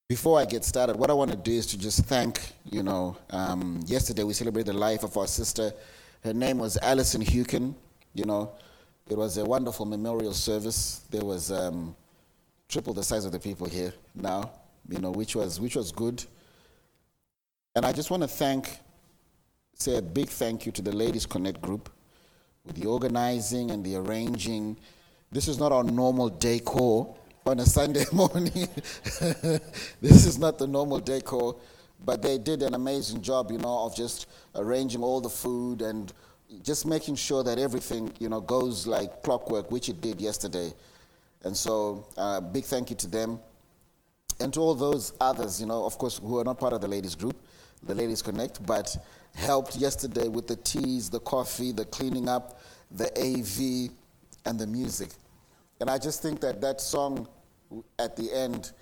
Before I get started, what I want to do is to just thank, yesterday we celebrated the life of our sister. Her name was Alison Hukin. It was a wonderful memorial service. There was triple the size of the people here now, which was good. And I just want to say a big thank you to the Ladies Connect group with the organizing and the arranging. This is not our normal decor on a Sunday morning. This is not the normal decor, but they did an amazing job, of just arranging all the food and just making sure that everything, goes like clockwork, which it did yesterday. And so, big thank you to them. And to all those others, of course, who are not part of the ladies group, the Ladies Connect, but helped yesterday with the teas, the coffee, the cleaning up, the AV, and the music. And I just think that song at the end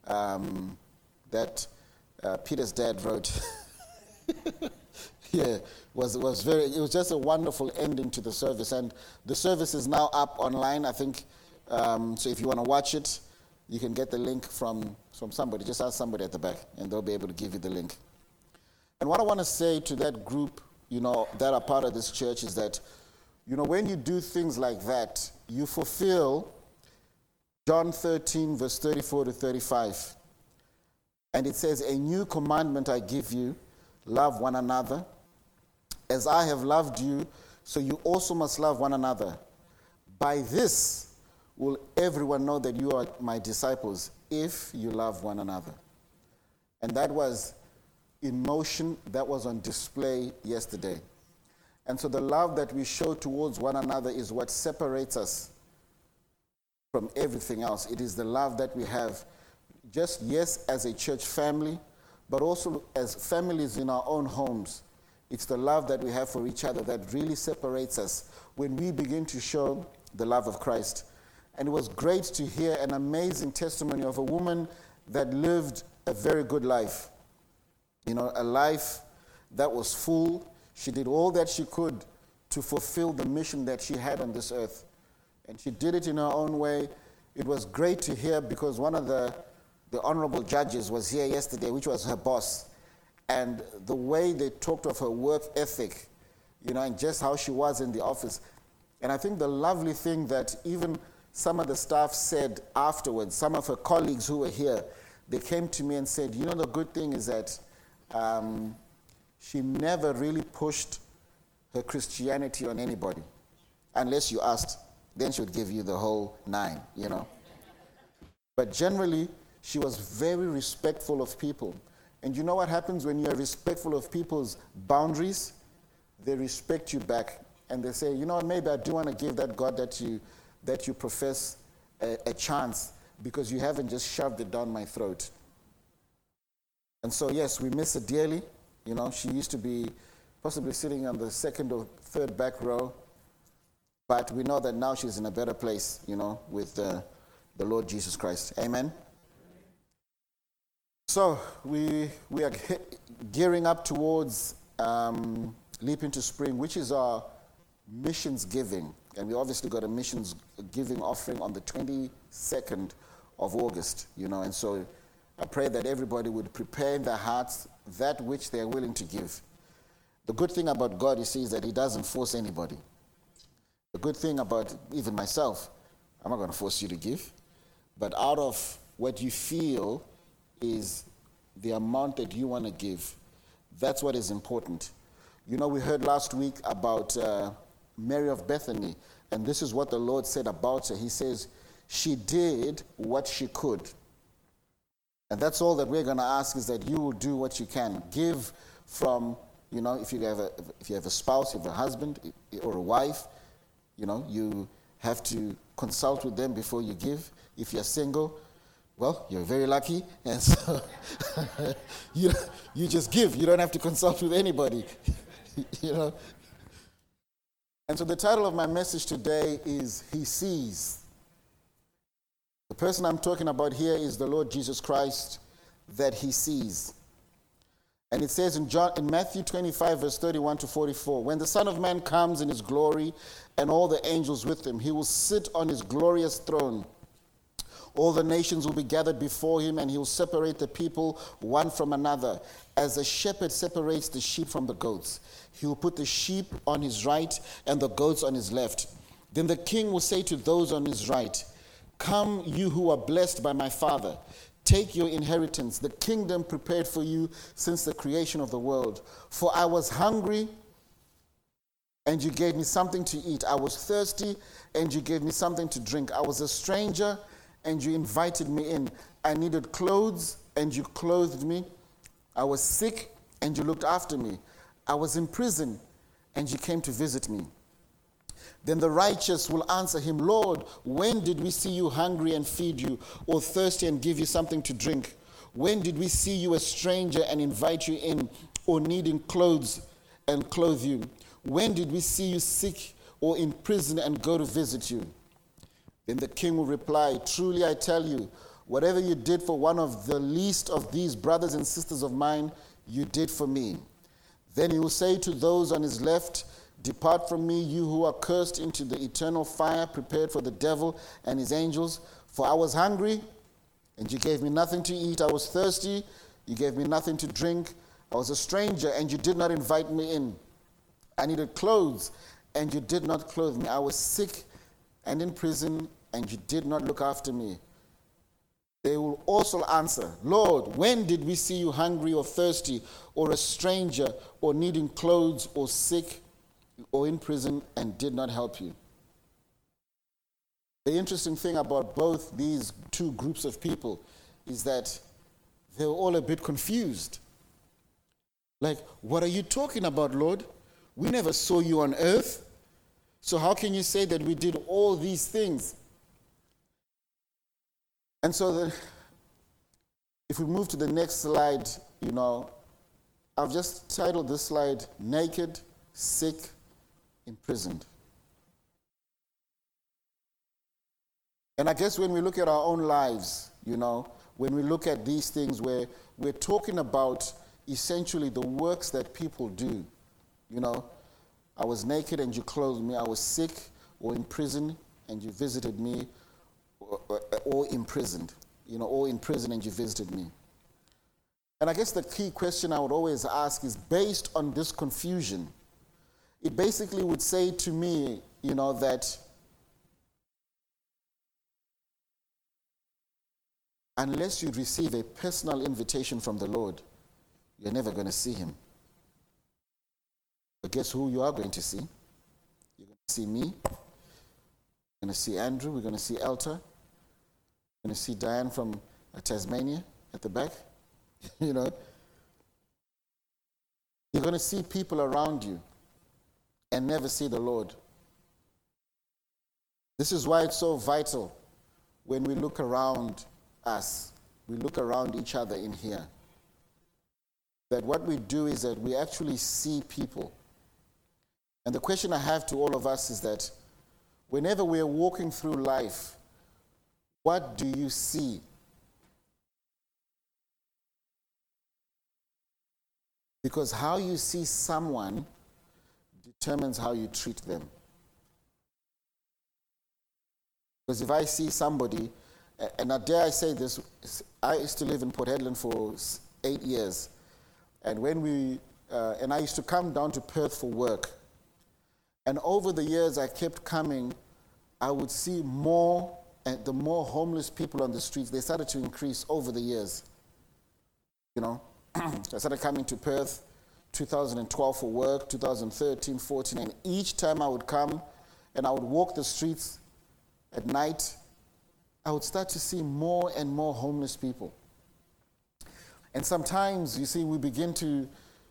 that Peter's dad wrote, it was just a wonderful ending to the service. And the service is now up online, I think. So if you want to watch it, you can get the link from somebody. Just ask somebody at the back, and they'll be able to give you the link. And what I want to say to that group, that are part of this church is that, when you do things like that, you fulfill John 13, verse 34 to 35. And it says, "A new commandment I give you, love one another. As I have loved you, so you also must love one another. By this will everyone know that you are my disciples, if you love one another." And that was in motion, that was on display yesterday. And so the love that we show towards one another is what separates us from everything else. It is the love that we have, as a church family, but also as families in our own homes. It's the love that we have for each other that really separates us when we begin to show the love of Christ. And it was great to hear an amazing testimony of a woman that lived a very good life. A life that was full. She did all that she could to fulfill the mission that she had on this earth. And she did it in her own way. It was great to hear because one of the honorable judges was here yesterday, which was her boss. And the way they talked of her work ethic, and just how she was in the office. And I think the lovely thing that even some of the staff said afterwards, some of her colleagues who were here, they came to me and said, the good thing is that she never really pushed her Christianity on anybody. Unless you asked, then she would give you the whole 9, But generally, she was very respectful of people. And you know what happens when you're respectful of people's boundaries? They respect you back. And they say, maybe I do want to give that God that you profess a chance because you haven't just shoved it down my throat. And so, yes, we miss her dearly. She used to be possibly sitting on the second or third back row. But we know that now she's in a better place, with the Lord Jesus Christ. Amen? So, we are gearing up towards Leap into Spring, which is our missions giving. And we obviously got a missions giving offering on the 22nd of August, And so I pray that everybody would prepare in their hearts that which they are willing to give. The good thing about God, you see, is that He doesn't force anybody. The good thing about even myself, I'm not going to force you to give, but out of what you feel is the amount that you want to give. That's what is important. We heard last week about Mary of Bethany, and this is what the Lord said about her. He says, she did what she could. And that's all that we're going to ask, is that you will do what you can. Give from, if you have a spouse, if you have a husband or a wife, you have to consult with them before you give. If you're single, well, you're very lucky. And so you just give. You don't have to consult with anybody, And so the title of my message today is He Sees. The person I'm talking about here is the Lord Jesus Christ that He sees. And it says in Matthew 25, verse 31 to 44, "When the Son of Man comes in His glory and all the angels with Him, He will sit on His glorious throne. All the nations will be gathered before him, and he will separate the people one from another, as a shepherd separates the sheep from the goats. He will put the sheep on his right and the goats on his left. Then the king will say to those on his right, "Come, you who are blessed by my Father. Take your inheritance, the kingdom prepared for you since the creation of the world. For I was hungry, and you gave me something to eat. I was thirsty, and you gave me something to drink. I was a stranger, and you invited me in. I needed clothes, and you clothed me. I was sick, and you looked after me. I was in prison, and you came to visit me." Then the righteous will answer him, "Lord, when did we see you hungry and feed you, or thirsty and give you something to drink? When did we see you a stranger and invite you in, or needing clothes and clothe you? When did we see you sick or in prison and go to visit you?" Then the king will reply, "Truly I tell you, whatever you did for one of the least of these brothers and sisters of mine, you did for me." Then he will say to those on his left, "Depart from me, you who are cursed, into the eternal fire prepared for the devil and his angels. For I was hungry, and you gave me nothing to eat. I was thirsty, you gave me nothing to drink. I was a stranger, and you did not invite me in. I needed clothes, and you did not clothe me. I was sick and in prison, and you did not look after me." They will also answer, "Lord, when did we see you hungry or thirsty, or a stranger, or needing clothes, or sick, or in prison, and did not help you?" The interesting thing about both these two groups of people is that they're all a bit confused. Like, "What are you talking about, Lord? We never saw you on earth. So how can you say that we did all these things?" And so if we move to the next slide, I've just titled this slide, "Naked, Sick, Imprisoned." And I guess when we look at our own lives, when we look at these things where we're talking about essentially the works that people do, I was naked and you clothed me. I was sick or in prison and you visited me, or imprisoned, or in prison and you visited me. And I guess the key question I would always ask is, based on this confusion, it basically would say to me, that unless you receive a personal invitation from the Lord, you're never going to see him. But guess who you are going to see? You're going to see me. You're going to see Andrew. We're going to see Elta. You're going to see Diane from Tasmania at the back. You're going to see people around you and never see the Lord. This is why it's so vital when we look around us, we look around each other in here, that what we do is that we actually see people. And the question I have to all of us is that whenever we're walking through life, what do you see? Because how you see someone determines how you treat them. Because if I see somebody, and I dare I say this, I used to live in Port Hedland for 8 years, and I used to come down to Perth for work. And over the years I kept coming, I would see more, and the more homeless people on the streets, they started to increase over the years. I started coming to Perth 2012 for work, 2013, 14, and each time I would come and I would walk the streets at night, I would start to see more and more homeless people. And sometimes, you see, we begin to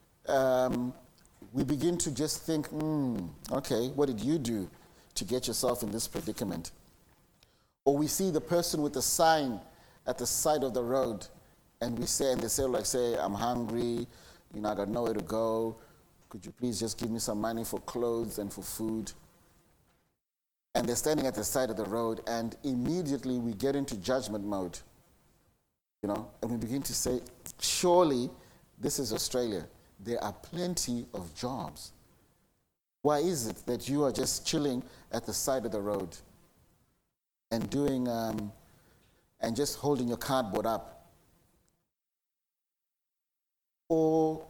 just think, okay, what did you do to get yourself in this predicament? Or we see the person with the sign at the side of the road, and they say, "I'm hungry, I got nowhere to go. Could you please just give me some money for clothes and for food?" And they're standing at the side of the road, and immediately we get into judgment mode, and we begin to say, surely this is Australia. There are plenty of jobs. Why is it that you are just chilling at the side of the road and doing and just holding your cardboard up. Or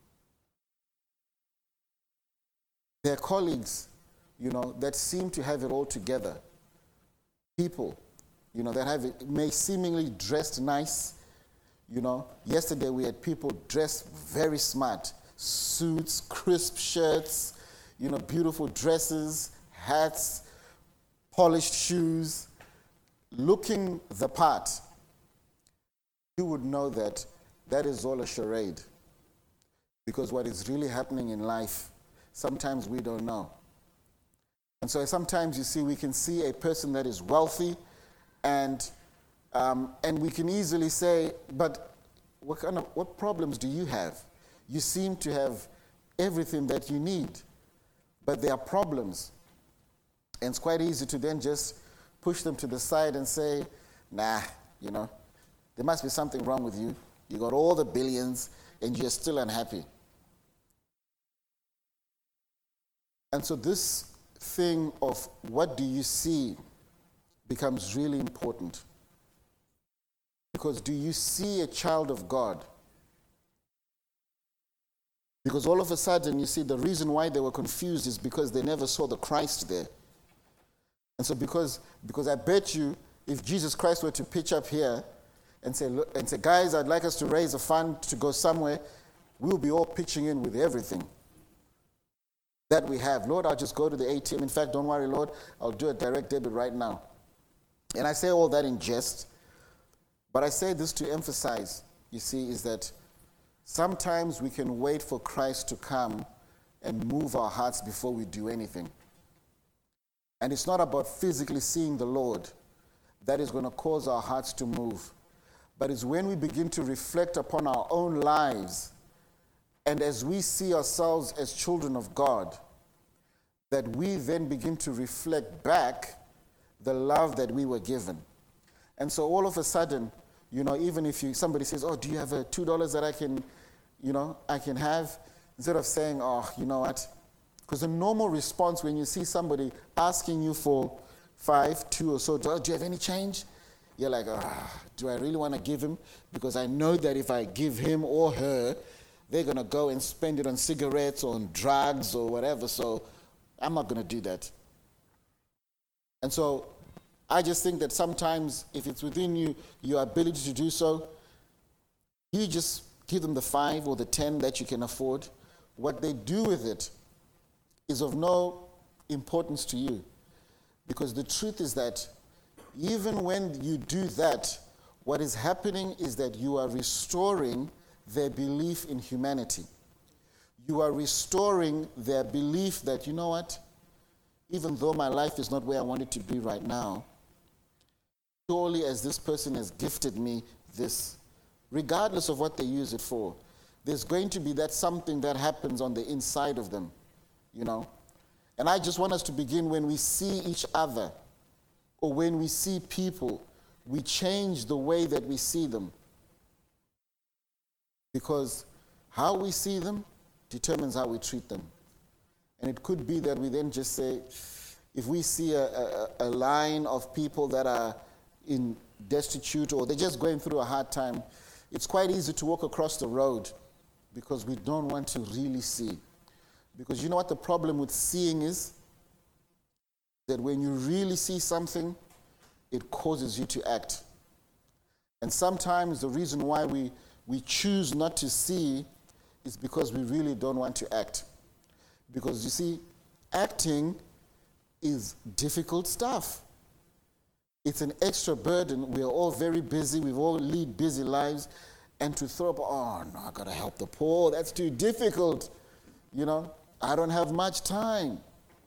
their colleagues, that seem to have it all together. People, that have it, may seemingly dressed nice. Yesterday we had people dressed very smart. Suits, crisp shirts, beautiful dresses, hats, polished shoes, looking the part. You would know that that is all a charade. Because what is really happening in life, sometimes we don't know. And so sometimes we can see a person that is wealthy and we can easily say, but what problems do you have? You seem to have everything that you need, but there are problems. And it's quite easy to then just push them to the side and say, nah, there must be something wrong with you. You got all the billions and you're still unhappy. And so this thing of what do you see becomes really important. Because do you see a child of God? Because all of a sudden, the reason why they were confused is because they never saw the Christ there. And so because I bet you, if Jesus Christ were to pitch up here and say, look, and say, guys, I'd like us to raise a fund to go somewhere, we'll be all pitching in with everything that we have. Lord, I'll just go to the ATM. In fact, don't worry, Lord, I'll do a direct debit right now. And I say all that in jest, but I say this to emphasize, is that sometimes we can wait for Christ to come and move our hearts before we do anything. And it's not about physically seeing the Lord that is going to cause our hearts to move, but it's when we begin to reflect upon our own lives, and as we see ourselves as children of God, that we then begin to reflect back the love that we were given. And so all of a sudden, even if somebody says, oh, do you have $2 that I can have? Instead of saying, oh, you know what? Because the normal response when you see somebody asking you for 5, 2 or so, do you have any change? You're like, do I really want to give him? Because I know that if I give him or her, they're going to go and spend it on cigarettes or on drugs or whatever, so I'm not going to do that. And so I just think that sometimes if it's within you, your ability to do so, you just give them the 5 or the 10 that you can afford. What they do with it is of no importance to you. Because the truth is that even when you do that, what is happening is that you are restoring their belief in humanity. You are restoring their belief that, you know what, even though my life is not where I want it to be right now, surely as this person has gifted me this, regardless of what they use it for, there's going to be that something that happens on the inside of them, And I just want us to begin when we see each other or when we see people, we change the way that we see them. Because how we see them determines how we treat them. And it could be that we then just say, if we see a line of people that are in destitute or they're just going through a hard time, it's quite easy to walk across the road because we don't want to really see. Because you know what the problem with seeing is? That when you really see something, it causes you to act. And sometimes the reason why we choose not to see is because we really don't want to act. Because you see, acting is difficult stuff. It's an extra burden. We're all very busy. We all lead busy lives. And to throw up, oh, no, I got to help the poor. That's too difficult. I don't have much time.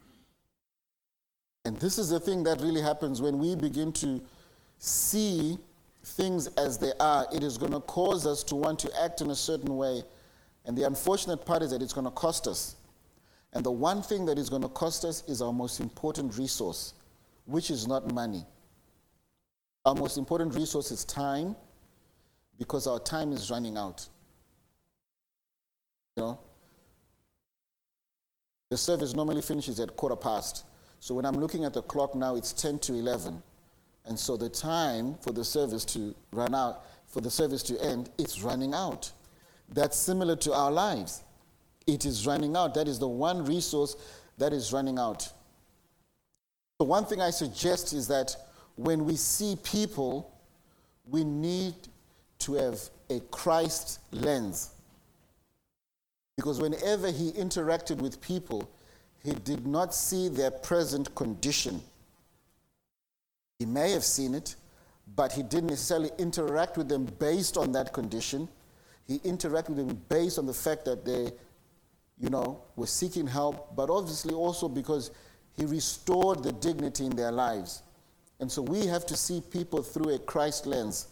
And this is the thing that really happens when we begin to see things as they are. It is going to cause us to want to act in a certain way. And the unfortunate part is that it's going to cost us. And the one thing that is going to cost us is our most important resource, which is not money. Our most important resource is time, because our time is running out. The service normally finishes at 11:15. So when I'm looking at the clock now, it's 10 to 11. And so the time for the service to run out, for the service to end, it's running out. That's similar to our lives. It is running out. That is the one resource that is running out. So one thing I suggest is that when we see people, we need to have a Christ lens. Because whenever he interacted with people, he did not see their present condition. He may have seen it, but he didn't necessarily interact with them based on that condition. He interacted with them based on the fact that they, were seeking help, but obviously also because he restored the dignity in their lives. And so we have to see people through a Christ lens.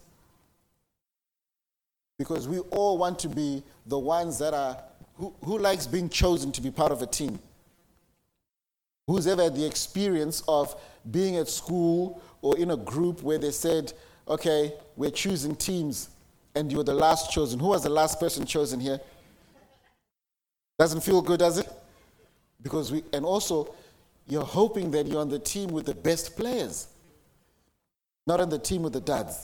Because we all want to be the ones that are, who likes being chosen to be part of a team? Who's ever had the experience of being at school or in a group where they said, okay, we're choosing teams, and you're the last chosen. Who was the last person chosen here? Doesn't feel good, does it? Because and also, you're hoping that you're on the team with the best players, not on the team with the duds.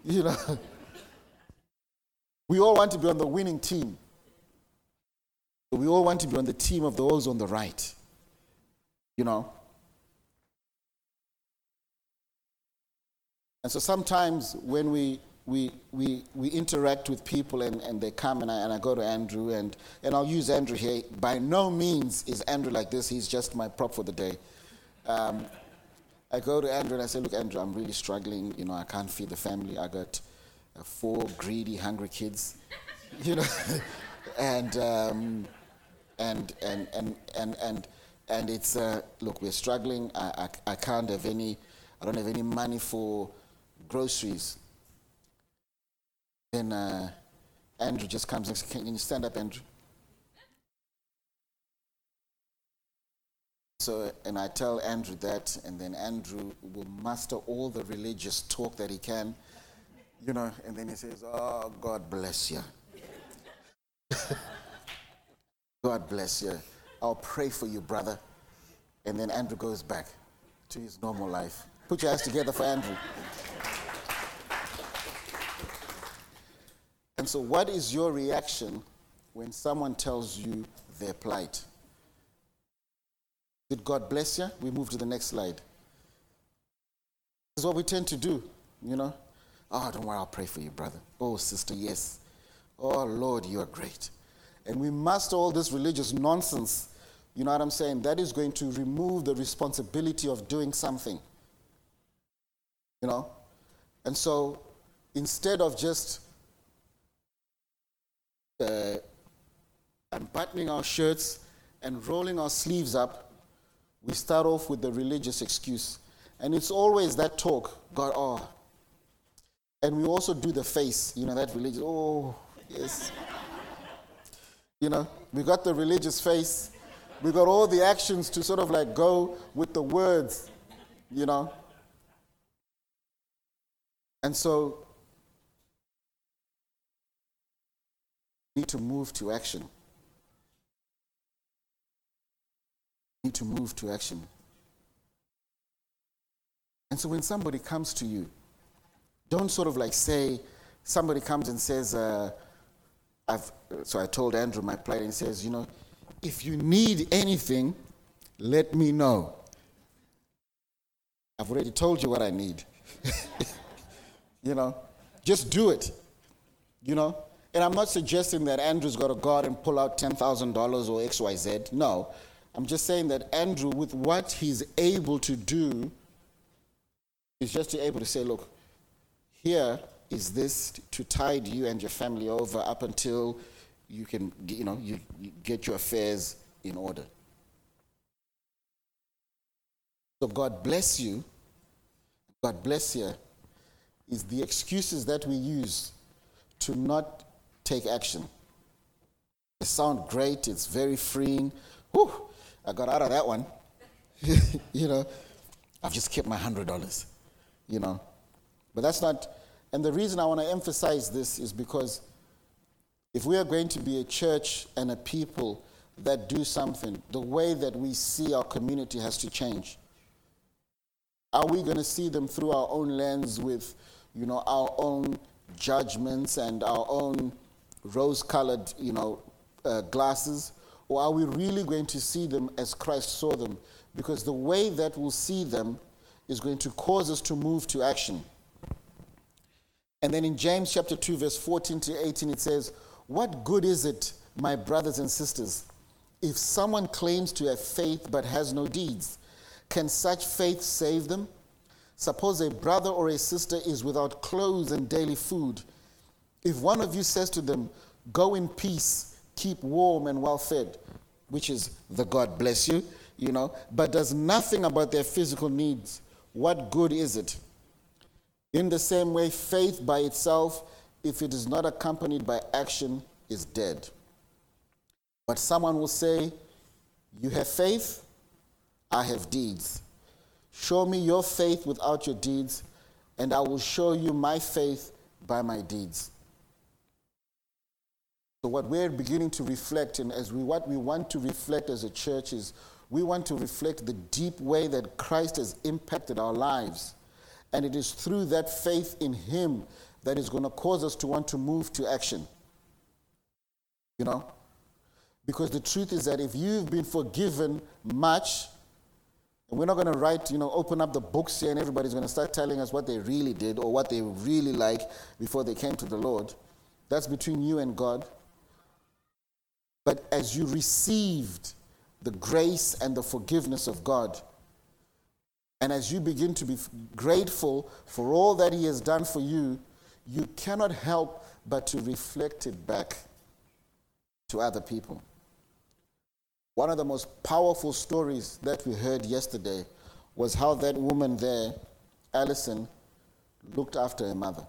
We all want to be on the winning team. We all want to be on the team of those on the right. And so sometimes when we interact with people and they come and I go to Andrew and I'll use Andrew here. By no means is Andrew like this. He's just my prop for the day. I go to Andrew and I say, look, Andrew, I'm really struggling. I can't feed the family. I got 4 greedy, hungry kids. And it's look, we're struggling. I don't have any money for groceries. Then Andrew just comes and says, can you stand up, Andrew? So, and I tell Andrew that, and then Andrew will muster all the religious talk that he can, and then he says, oh, God bless you. God bless you. I'll pray for you, brother. And then Andrew goes back to his normal life. Put your hands together for Andrew. And so what is your reaction when someone tells you their plight? Did God bless you? We move to the next slide. This is what we tend to do, Oh, don't worry, I'll pray for you, brother. Oh, sister, yes. Oh, Lord, you are great. And we master all this religious nonsense, you know what I'm saying? That is going to remove the responsibility of doing something. And so instead of just unbuttoning our shirts and rolling our sleeves up, we start off with the religious excuse. And it's always that talk, God, oh. And we also do the face, that religious, oh, yes. We got the religious face. We got all the actions to sort of like go with the words, And so, we need to move to action. We need to move to action. And so when somebody comes to you, don't sort of like say, somebody comes and says, so I told Andrew my plight, and he says, if you need anything, let me know. I've already told you what I need. Just do it. And I'm not suggesting that Andrew's got to go out and pull out $10,000 or XYZ. No. I'm just saying that Andrew, with what he's able to do, is just able to say, look, here is this to tide you and your family over up until you can, you get your affairs in order. So God bless you. God bless you is the excuses that we use to not take action. They sound great. It's very freeing. Whew, I got out of that one. I've just kept my $100, But that's not, and the reason I want to emphasize this is because if we are going to be a church and a people that do something, the way that we see our community has to change. Are we going to see them through our own lens with, our own judgments and our own rose-colored, glasses? Or are we really going to see them as Christ saw them? Because the way that we'll see them is going to cause us to move to action. And then in James chapter 2, verse 14 to 18, it says, "What good is it, my brothers and sisters, if someone claims to have faith but has no deeds? Can such faith save them? Suppose a brother or a sister is without clothes and daily food. If one of you says to them, 'Go in peace, keep warm and well fed,' which is the God bless you, but does nothing about their physical needs, what good is it? In the same way, faith by itself, if it is not accompanied by action, is dead. But someone will say, 'You have faith, I have deeds. Show me your faith without your deeds, and I will show you my faith by my deeds.'" So what we're beginning to reflect, and what we want to reflect as a church, is we want to reflect the deep way that Christ has impacted our lives. And it is through that faith in him that is going to cause us to want to move to action. Because the truth is that if you've been forgiven much, and we're not going to write, open up the books here and everybody's going to start telling us what they really did or what they really like before they came to the Lord. That's between you and God. But as you received the grace and the forgiveness of God, and as you begin to be grateful for all that he has done for you, you cannot help but to reflect it back to other people. One of the most powerful stories that we heard yesterday was how that woman there, Alison, looked after her mother.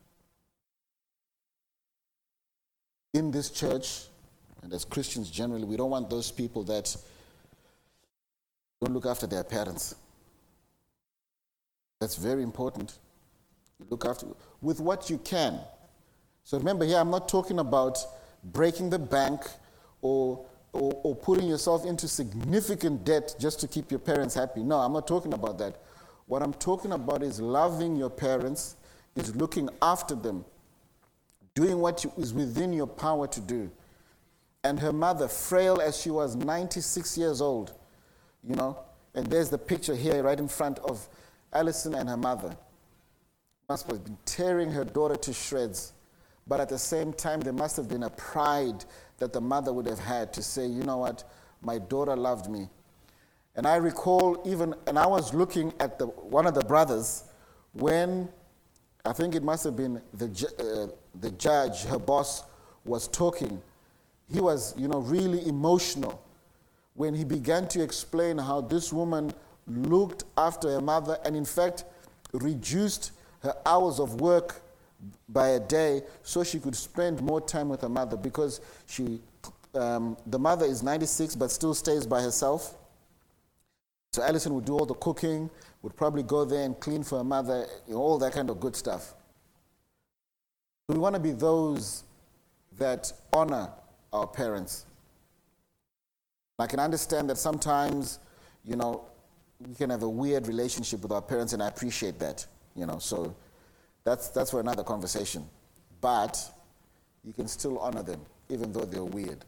In this church, and as Christians generally, we don't want those people that don't look after their parents. That's very important. You look after with what you can. So remember here, I'm not talking about breaking the bank or putting yourself into significant debt just to keep your parents happy. No, I'm not talking about that. What I'm talking about is loving your parents, is looking after them, doing what is within your power to do. And her mother, frail as she was, 96 years old, and there's the picture here right in front of Alison and her mother. Must have been tearing her daughter to shreds. But at the same time, there must have been a pride that the mother would have had to say, you know what, my daughter loved me. And I recall and I was looking at one of the brothers when, I think it must have been the judge, her boss, was talking. He was, really emotional when he began to explain how this woman looked after her mother and in fact reduced her hours of work by a day so she could spend more time with her mother, because the mother is 96 but still stays by herself. So Alison would do all the cooking, would probably go there and clean for her mother, all that kind of good stuff. We want to be those that honor our parents. I can understand that sometimes, we can have a weird relationship with our parents, and I appreciate that, so that's for another conversation. But you can still honor them, even though they're weird.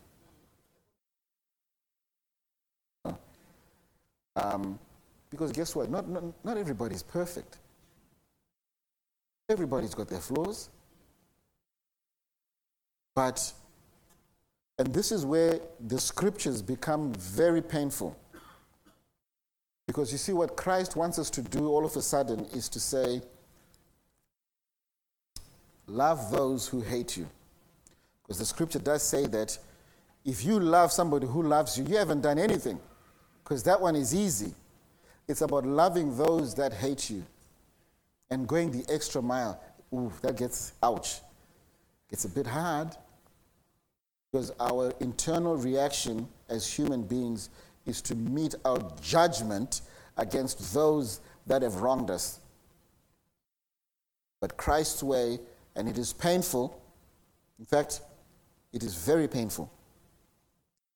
Because guess what? Not everybody's perfect. Everybody's got their flaws. And this is where the scriptures become very painful. Because you see, what Christ wants us to do all of a sudden is to say, love those who hate you. Because the scripture does say that if you love somebody who loves you, you haven't done anything. Because that one is easy. It's about loving those that hate you and going the extra mile. Ooh, that gets, ouch. It's a bit hard, because our internal reaction as human beings is to meet our judgment against those that have wronged us. But Christ's way, and it is painful, in fact, it is very painful,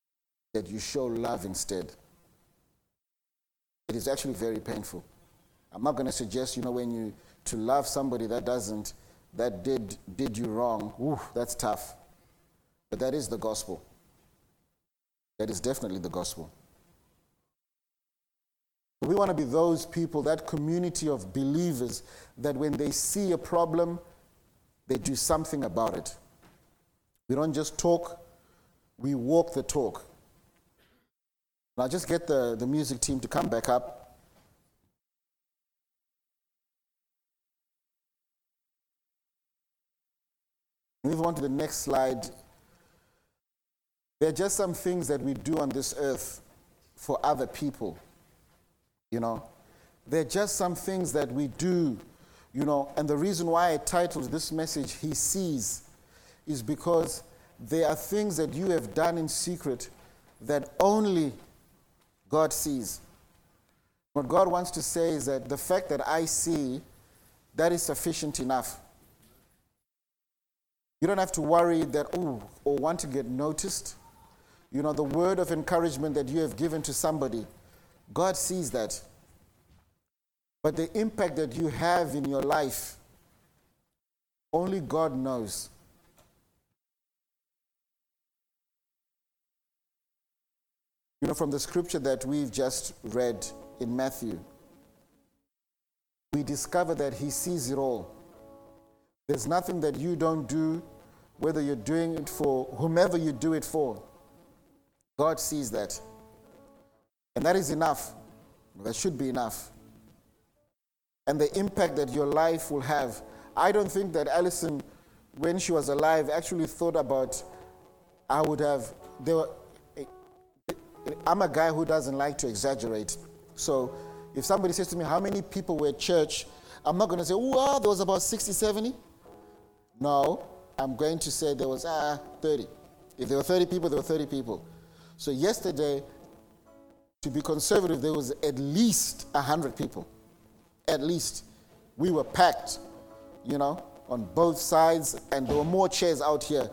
that you show love instead. It is actually very painful. I'm not going to suggest, to love somebody that did you wrong. Ooh, that's tough. But that is the gospel. That is definitely the gospel. We want to be those people, that community of believers, that when they see a problem, they do something about it. We don't just talk, we walk the talk. Now just get the music team to come back up. Move on to the next slide. There are just some things that we do on this earth for other people. There are just some things that we do, and the reason why I titled this message, He Sees, is because there are things that you have done in secret that only God sees. What God wants to say is that the fact that I see, that is sufficient enough. You don't have to worry that, or want to get noticed. The word of encouragement that you have given to somebody, God sees that. But the impact that you have in your life, only God knows. From the scripture that we've just read in Matthew, we discover that He sees it all. There's nothing that you don't do, whether you're doing it for whomever you do it for. God sees that. And that is enough. That should be enough. And the impact that your life will have. I don't think that Alison, when she was alive, actually thought about, I'm a guy who doesn't like to exaggerate. So if somebody says to me, how many people were at church? I'm not going to say, there was about 60, 70. No, I'm going to say there was 30. If there were 30 people, there were 30 people. So yesterday, to be conservative, there was at least 100 people. At least. We were packed, on both sides, and there were more chairs out here,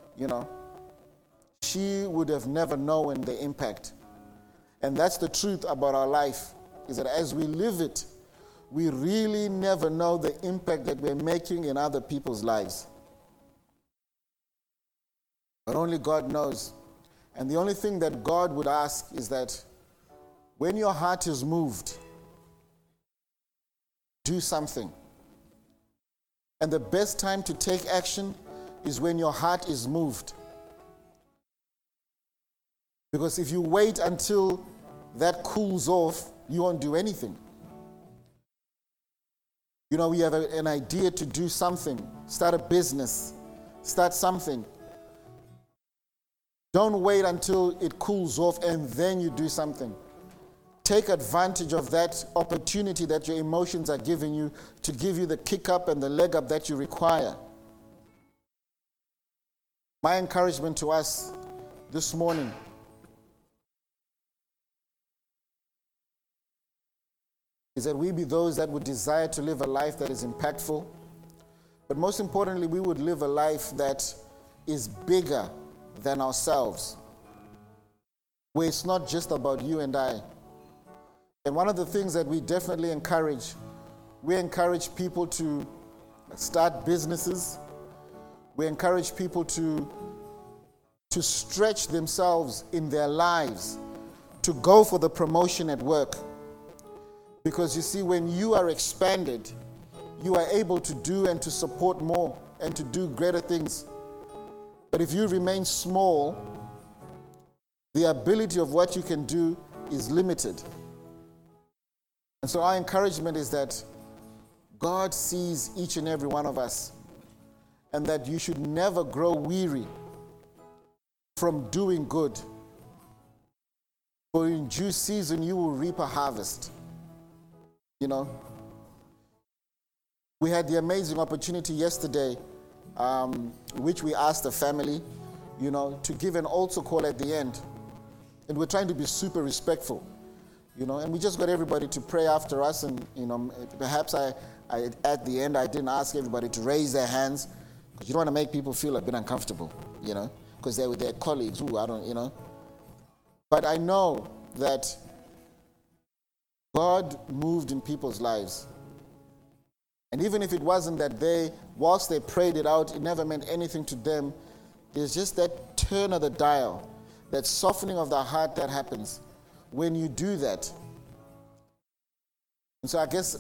She would have never known the impact. And that's the truth about our life, is that as we live it, we really never know the impact that we're making in other people's lives. But only God knows. And the only thing that God would ask is that when your heart is moved, do something. And the best time to take action is when your heart is moved. Because if you wait until that cools off, you won't do anything. We have an idea to do something, start a business, start something. Don't wait until it cools off and then you do something. Take advantage of that opportunity that your emotions are giving you to give you the kick up and the leg up that you require. My encouragement to us this morning is that we be those that would desire to live a life that is impactful, but most importantly, we would live a life that is bigger than ourselves, where it's not just about you and I. And one of the things that we definitely encourage, we encourage people to start businesses. We encourage people to stretch themselves in their lives, to go for the promotion at work. Because you see, when you are expanded, you are able to do and to support more and to do greater things. But if you remain small, the ability of what you can do is limited. And so our encouragement is that God sees each and every one of us, and that you should never grow weary from doing good. For in due season you will reap a harvest. We had the amazing opportunity yesterday, which we asked the family, to give an altar call at the end. And we're trying to be super respectful, and we just got everybody to pray after us. And, perhaps I at the end, I didn't ask everybody to raise their hands, because you don't want to make people feel a bit uncomfortable, because they're with their colleagues. I don't. But I know that God sees each and every one of us, and that you should never grow weary from doing good. For in due season you will reap a harvest. We had the amazing opportunity yesterday, which we asked the family, to give an altar call at the end. And we're trying to be super respectful, and perhaps I at the end, I didn't ask everybody to raise their hands, because you don't want to make people feel a bit uncomfortable, because they're with their colleagues. I don't. But I know that God moved in people's lives. And even if it wasn't that whilst they prayed it out, it never meant anything to them. There's just that turn of the dial, that softening of the heart that happens when you do that. And so I guess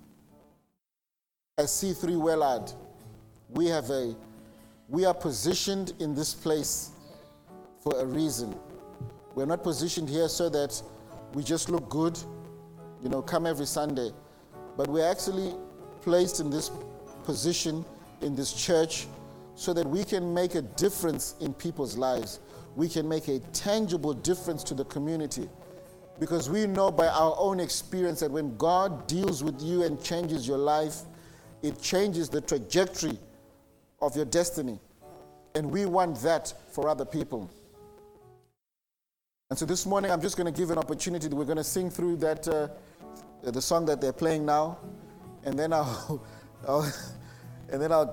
as C3 Wellard, we are positioned in this place for a reason. We're not positioned here so that we just look good, come every Sunday. But we're actually placed in this position, in this church, so that we can make a difference in people's lives. We can make a tangible difference to the community. Because we know by our own experience that when God deals with you and changes your life, it changes the trajectory of your destiny. And we want that for other people. And so this morning, I'm just going to give an opportunity. We're going to sing through that, the song that they're playing now. And then I'll